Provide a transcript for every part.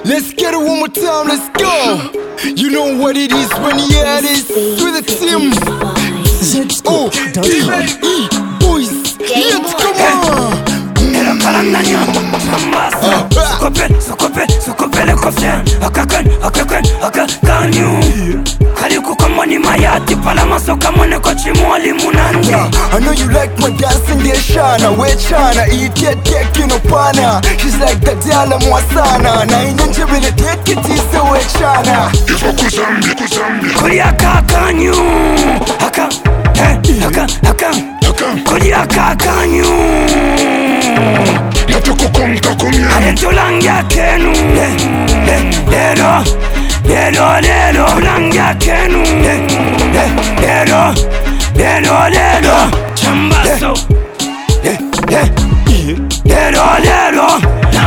Let's get it one more time, let's go. You know what it is when you hear this with the team. Oh, boys, let's come on. I know you like my dancing there, Shana. Where Chana, eat yet taking upana. She's like the Dala Mwasana. Na inanje really take it is the way Chana. Korea kakanyu. Haka, haka, haka. Korea kakanyu. Tulangya kenu lero lero lero tulangya kenu lero lero lero chambaso lero lero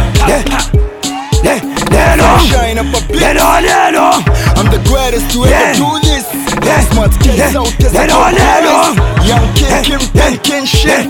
lero lero I'm the greatest to ever do this. Smart kids out as a whole. Young kid, Kim shit.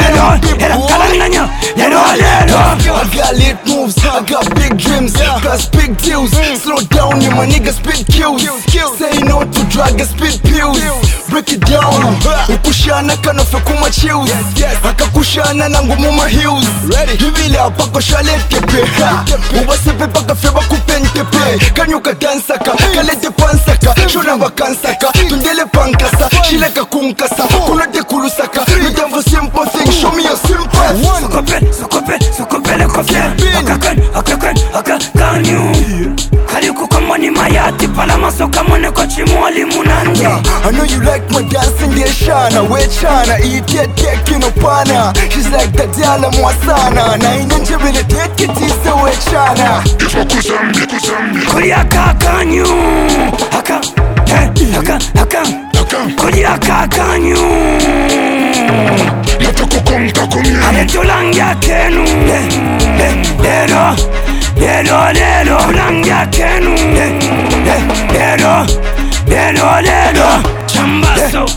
I got lit moves, I got big dreams, plus big deals. Slow down, you my nigga spit kills. Say no to drug and spit pills. Break it down, ukushana kanofe kuma chills. Akakushana nangu muma heels. Hivile apako shalete pe ubasepe paka feba kupente pe. Kanyuka dansaka, kalete pansaka. Shona wakansaka, tundele pankasa. Shileka kunkasa, kunate kulusaka. You done for simple things, show me a simple one. Sokopele kofia. Akakanyu. Kaliku kamani mayati pala masoka mone kochi mwali munanja. I know you like my dancing there, Shana. Where Chana, eat yet taking upana. She's like the Dala Mwasana. Na inanje really take it is the way Chana. Korea kakanyu. Haka, haka, haka. Korea kakanyu. Tulangya kenu lero lero lero tulangya kenu lero lero lero chambaso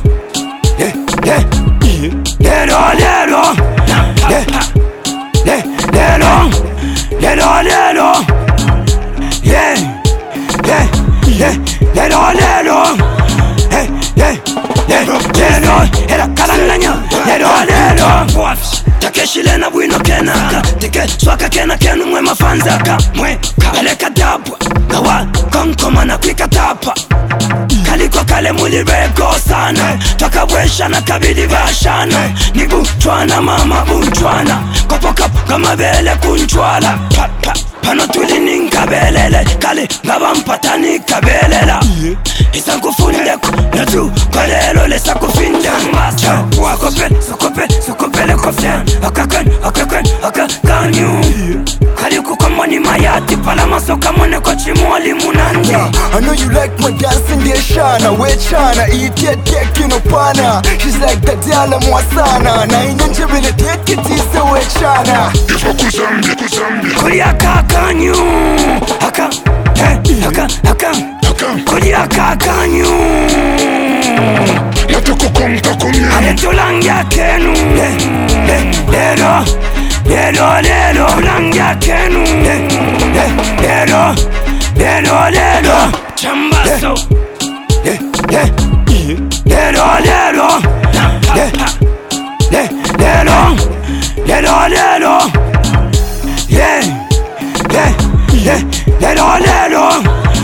lero lero lero lero lero yeah lero lero lero era kalanganya lero lero takeshilena bwino kenaka tike swaka kena kenu mwe mafanzaka mwe kaleka dabwa kawa konkoma na kwika tapa kaliko kale mulireko sana takawesha na kabili bashana nibu chwana mama bunchwana kopoka kama bele kunchwala pano tulini nkabelele kale ngaba mpatani kabelela isankufundeko natu kalelo lesa kufinda macha sokopele kofia akakanyu kaliku kamani mayati pala masoka mone kochi mwali munanja. I know you like my dancing there, Shana. Where Chana, eat yet taking upana. She's like the Dala Mwasana. Na inanje really take it is the way Chana. Korea kakanyu. Haka, haka. Korea kakanyu. Tulangya kenu lero lero lero tulangya kenu lero lero lero chambaso lero lero lero lero lero yeah lero lero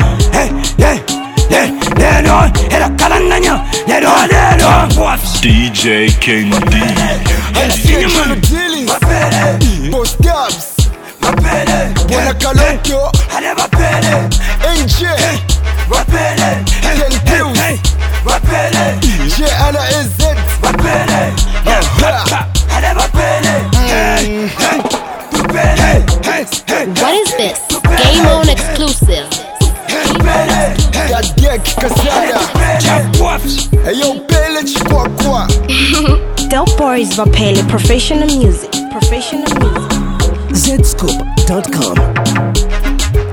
lero era kalanganya lero lero DJ King D. I see you man dealing. Boss Dubs. Buena Calotto. NJ. Ten Pills. JLAZ. What is this? Game On exclusive. Hey yo, Pele Chikwa. Dope Boys Vapele Professional Music. Zscoop.com.